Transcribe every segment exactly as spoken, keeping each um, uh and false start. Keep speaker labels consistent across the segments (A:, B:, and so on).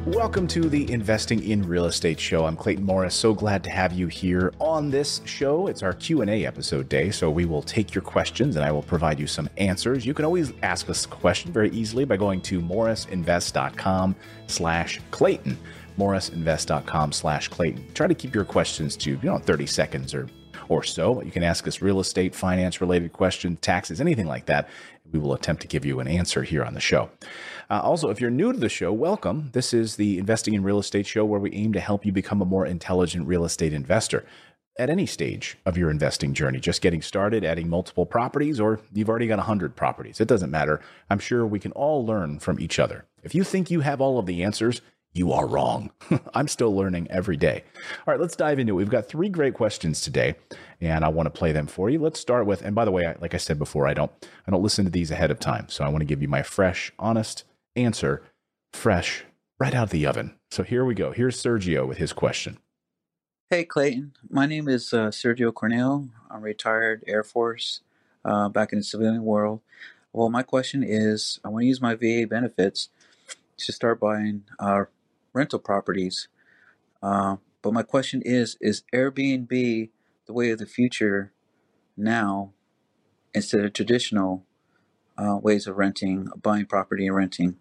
A: Welcome to the Investing in Real Estate show. I'm Clayton Morris. So glad to have you here on this show. It's our Q and A episode day, so we will take your questions and I will provide you some answers. You can always ask us a question very easily by going to morrisinvest.com slash Clayton. morrisinvest.com slash Clayton. Try to keep your questions to, you know, thirty seconds or or so. You can ask us real estate, finance related questions, taxes, anything like that. We will attempt to give you an answer here on the show. Uh, also, if you're new to the show, welcome. This is the Investing in Real Estate show where we aim to help you become a more intelligent real estate investor at any stage of your investing journey. Just getting started, adding multiple properties, or you've already got one hundred properties. It doesn't matter. I'm sure we can all learn from each other. If you think you have all of the answers, you are wrong. I'm still learning every day. All right, let's dive into it. We've got three great questions today, and I want to play them for you. Let's start with, and by the way, I, like I said before, I don't, I don't listen to these ahead of time. So I want to give you my fresh, honest answer, fresh, right out of the oven. So here we go. Here's Sergio with his question.
B: Hey, Clayton. My name is uh, Sergio Cornell. I'm retired Air Force uh, back in the civilian world. Well, my question is, I want to use my V A benefits to start buying uh, rental properties. Uh, but my question is, is Airbnb the way of the future now instead of traditional uh, ways of renting, buying property and renting?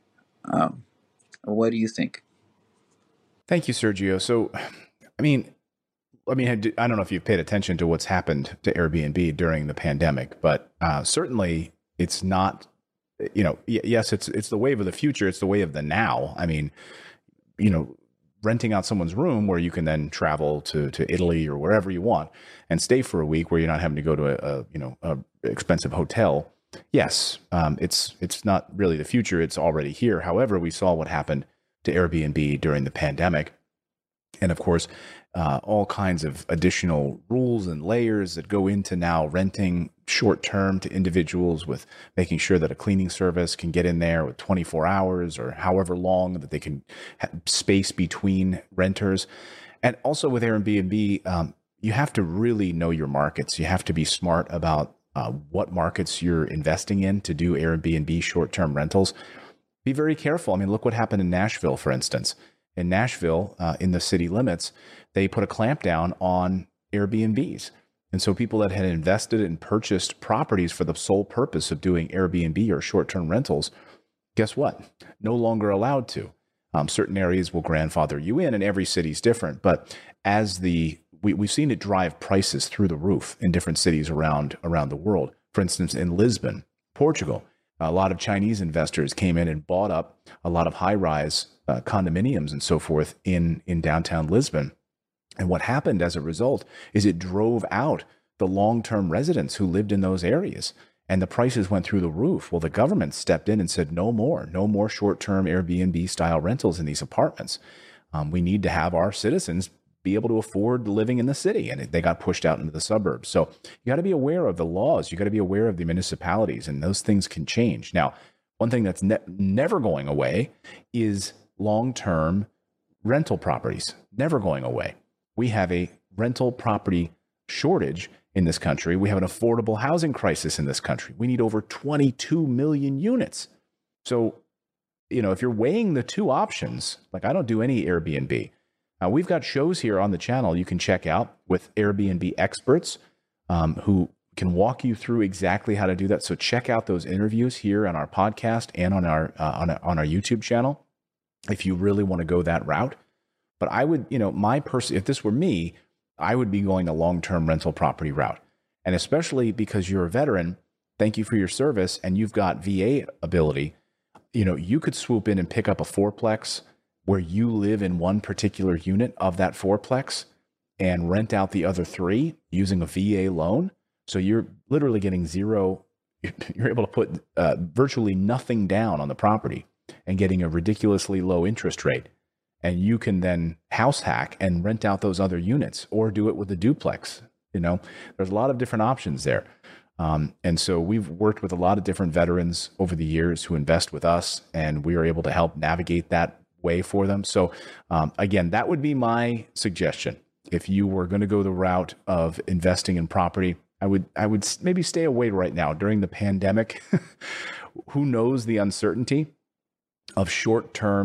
B: Um, what do you think?
A: Thank you, Sergio. So, I mean, I mean, I don't know if you've paid attention to what's happened to Airbnb during the pandemic, but uh, certainly it's not, you know, yes, it's it's the wave of the future. It's the way of the now. I mean, you know, renting out someone's room where you can then travel to, to Italy or wherever you want and stay for a week where you're not having to go to a, a you know, a expensive hotel. Yes, um, it's it's not really the future. It's already here. However, we saw what happened to Airbnb during the pandemic. And of course, uh, all kinds of additional rules and layers that go into now renting short term to individuals, with making sure that a cleaning service can get in there with twenty-four hours or however long that they can have space between renters. And also with Airbnb, um, you have to really know your markets. You have to be smart about uh, what markets you're investing in to do Airbnb short term rentals. Be very careful. I mean, look what happened in Nashville, for instance. In Nashville, uh, in the city limits, they put a clamp down on Airbnbs. And so people that had invested and purchased properties for the sole purpose of doing Airbnb or short-term rentals, guess what? No longer allowed to. Um, certain areas will grandfather you in, and every city's different. But as the we, we've seen it drive prices through the roof in different cities around around the world. For instance, in Lisbon, Portugal, a lot of Chinese investors came in and bought up a lot of high-rise uh, condominiums and so forth in, in downtown Lisbon. And what happened as a result is it drove out the long-term residents who lived in those areas, and the prices went through the roof. Well, the government stepped in and said, no more, no more short-term Airbnb-style rentals in these apartments. Um, we need to have our citizens be able to afford living in the city, and they got pushed out into the suburbs. So you got to be aware of the laws. You got to be aware of the municipalities, and those things can change. Now, one thing that's ne- never going away is long-term rental properties. Never going away. We have a rental property shortage in this country. We have an affordable housing crisis in this country. We need over twenty-two million units. So, you know, if you're weighing the two options, like I don't do any Airbnb. Uh, we've got shows here on the channel you can check out with Airbnb experts um, who can walk you through exactly how to do that. So check out those interviews here on our podcast and on our uh, on, on our YouTube channel if you really want to go that route. But I would, you know, my person, if this were me, I would be going the long-term rental property route. And especially because you're a veteran, thank you for your service, and you've got V A ability, you know, you could swoop in and pick up a fourplex where you live in one particular unit of that fourplex and rent out the other three using a V A loan. So you're literally getting zero, you're able to put uh, virtually nothing down on the property and getting a ridiculously low interest rate. And you can then house hack and rent out those other units or do it with a duplex. You know, there's a lot of different options there. Um, and so we've worked with a lot of different veterans over the years who invest with us, and we are able to help navigate that way for them. So um, again, that would be my suggestion. If you were going to go the route of investing in property, I would I would maybe stay away right now during the pandemic. Who knows the uncertainty of short-term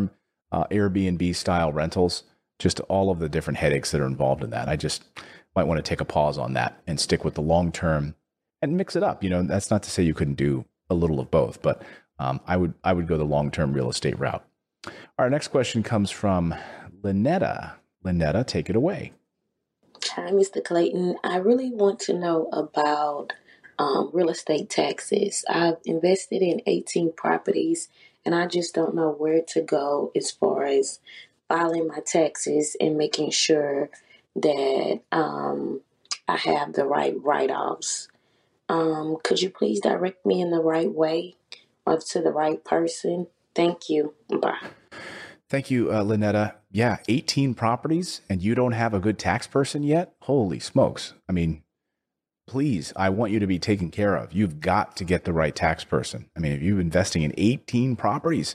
A: uh, Airbnb style rentals, just all of the different headaches that are involved in that. I just might want to take a pause on that and stick with the long term and mix it up. You know, that's not to say you couldn't do a little of both, but um, I would I would go the long term real estate route. Our next question comes from Lynetta. Lynetta, take it away.
C: Hi, Mister Clayton. I really want to know about um, real estate taxes. I've invested in eighteen properties, and I just don't know where to go as far as filing my taxes and making sure that um, I have the right write-offs. Um, could you please direct me in the right way or to the right person? Thank you. Bye.
A: Thank you, uh, Lynetta. Yeah, eighteen properties and you don't have a good tax person yet? Holy smokes. I mean, please, I want you to be taken care of. You've got to get the right tax person. I mean, if you're investing in eighteen properties,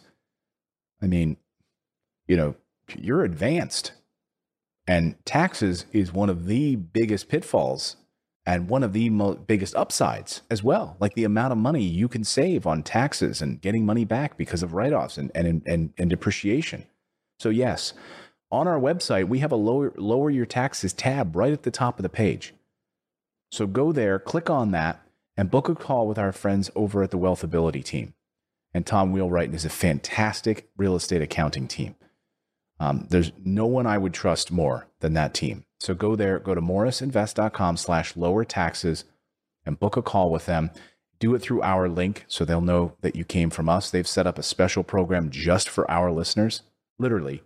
A: I mean, you know, you're advanced. And taxes is one of the biggest pitfalls and one of the mo- biggest upsides as well. Like the amount of money you can save on taxes and getting money back because of write-offs and, and, and, and depreciation. So yes, on our website, we have a lower, lower your taxes tab right at the top of the page. So go there, click on that, and book a call with our friends over at the Wealthability team. And Tom Wheelwright is a fantastic real estate accounting team. Um, there's no one I would trust more than that team. So go there, go to morrisinvest.com slash lower taxes and book a call with them. Do it through our link so they'll know that you came from us. They've set up a special program just for our listeners. Literally,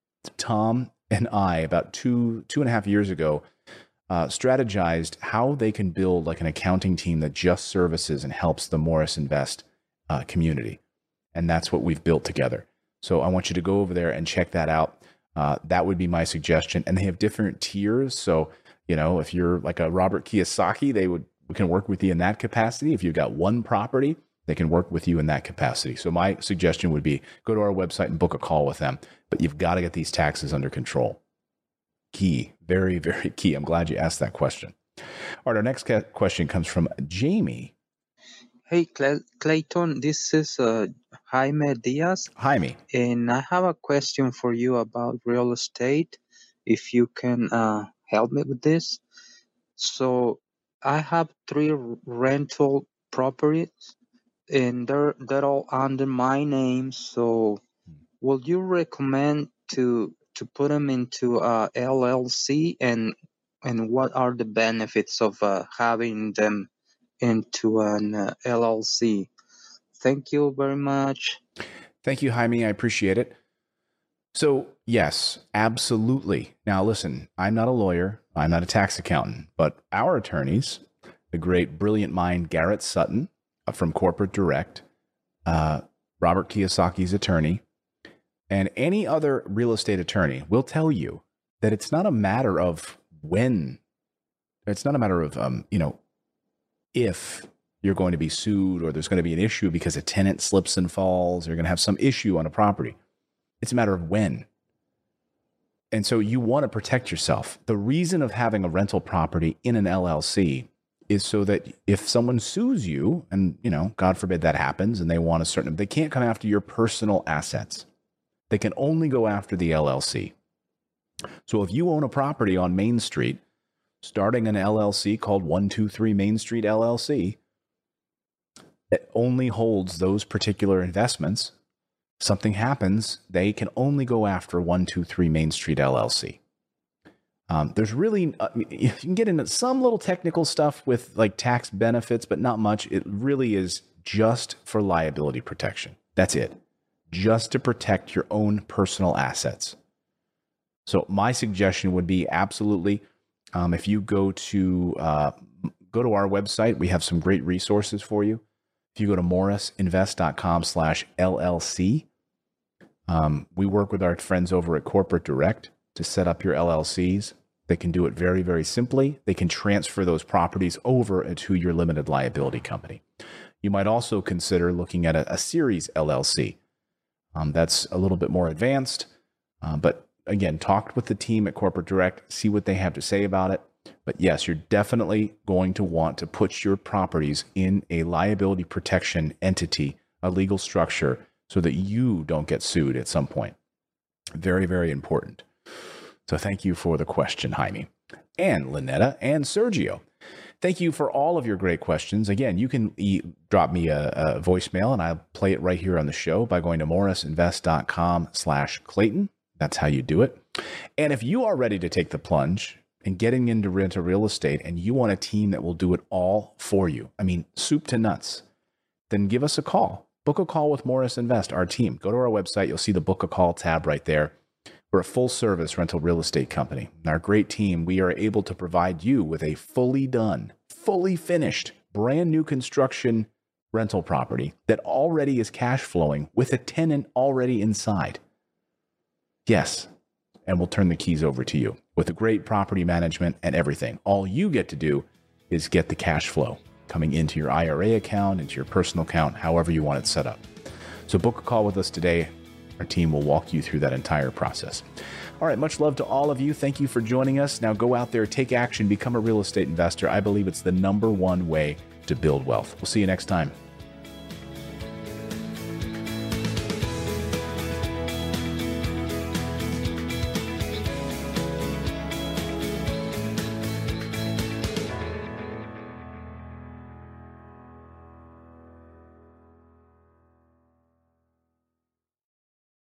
A: Tom and I, about two, two and a half years ago, uh, strategized how they can build like an accounting team that just services and helps the Morris Invest uh, community. And that's what we've built together. So I want you to go over there and check that out. Uh, that would be my suggestion. And they have different tiers. So, you know, if you're like a Robert Kiyosaki, they would we can work with you in that capacity. If you've got one property, they can work with you in that capacity. So my suggestion would be go to our website and book a call with them. But you've got to get these taxes under control. Key, very, very key. I'm glad you asked that question. All right, our next question comes from Jamie.
D: Hey, Clay- Clayton, this is uh, Jaime Diaz.
A: Jaime.
D: And I have a question for you about real estate, if you can uh, help me with this. So I have three r- rental properties, and they're, they're all under my name. So would you recommend to to put them into uh, L L C, and and what are the benefits of uh, having them into an uh, L L C? Thank you very much.
A: Thank you, Jaime. I appreciate it. So yes, absolutely. Now listen, I'm not a lawyer. I'm not a tax accountant, but our attorneys, the great brilliant mind Garrett Sutton uh, from Corporate Direct, uh, Robert Kiyosaki's attorney, and any other real estate attorney will tell you that it's not a matter of when, it's not a matter of, um, you know, if you're going to be sued or there's going to be an issue because a tenant slips and falls, or you're going to have some issue on a property. It's a matter of when. And so you want to protect yourself. The reason of having a rental property in an L L C is so that if someone sues you, and, you know, God forbid that happens, and they want a certain, they can't come after your personal assets. They can only go after the L L C. So if you own a property on Main Street, starting an L L C called one two three Main Street L L C, that only holds those particular investments, something happens, they can only go after one two three Main Street L L C. Um, there's really, uh, you can get into some little technical stuff with like tax benefits, but not much. It really is just for liability protection. That's it. Just to protect your own personal assets. So my suggestion would be absolutely, um, if you go to uh, go to our website, we have some great resources for you. If you go to morrisinvest.com slash LLC, um, we work with our friends over at Corporate Direct to set up your L L Cs. They can do it very, very simply. They can transfer those properties over to your limited liability company. You might also consider looking at a, a series L L C. Um, that's a little bit more advanced, uh, but again, talk with the team at Corporate Direct, see what they have to say about it. But yes, you're definitely going to want to put your properties in a liability protection entity, a legal structure, so that you don't get sued at some point. Very, very important. So thank you for the question, Jaime, and Lynetta and Sergio. Thank you for all of your great questions. Again, you can e- drop me a, a voicemail and I'll play it right here on the show by going to morrisinvest.com slash Clayton. That's how you do it. And if you are ready to take the plunge and getting into rental real estate and you want a team that will do it all for you, I mean, soup to nuts, then give us a call. Book a call with Morris Invest, our team. Go to our website. You'll see the book a call tab right there. We're a full service rental real estate company. And our great team, we are able to provide you with a fully done, fully finished, brand new construction rental property that already is cash flowing with a tenant already inside. Yes. And we'll turn the keys over to you with a great property management and everything. All you get to do is get the cash flow coming into your I R A account, into your personal account, however you want it set up. So book a call with us today. Our team will walk you through that entire process. All right, much love to all of you. Thank you for joining us. Now go out there, take action, become a real estate investor. I believe it's the number one way to build wealth. We'll see you next time.